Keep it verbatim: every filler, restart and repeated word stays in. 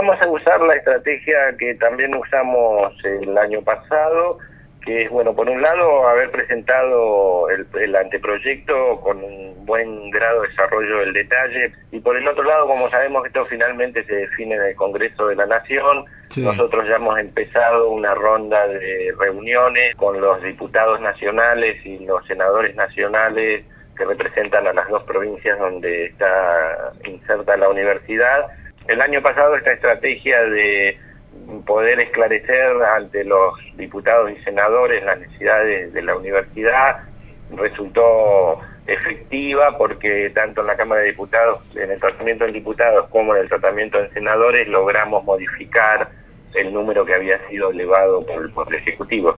vamos a usar la estrategia que también usamos el año pasado, que es, bueno, por un lado, haber presentado el, el anteproyecto con un buen grado de desarrollo del detalle, y por el otro lado, como sabemos que esto finalmente se define en el Congreso de la Nación, sí. Nosotros ya hemos empezado una ronda de reuniones con los diputados nacionales y los senadores nacionales que representan a las dos provincias donde está inserta la universidad. El año pasado esta estrategia de poder esclarecer ante los diputados y senadores las necesidades de la universidad resultó efectiva, porque tanto en la Cámara de Diputados, en el tratamiento en diputados, como en el tratamiento en senadores, logramos modificar el número que había sido elevado por, por el Ejecutivo.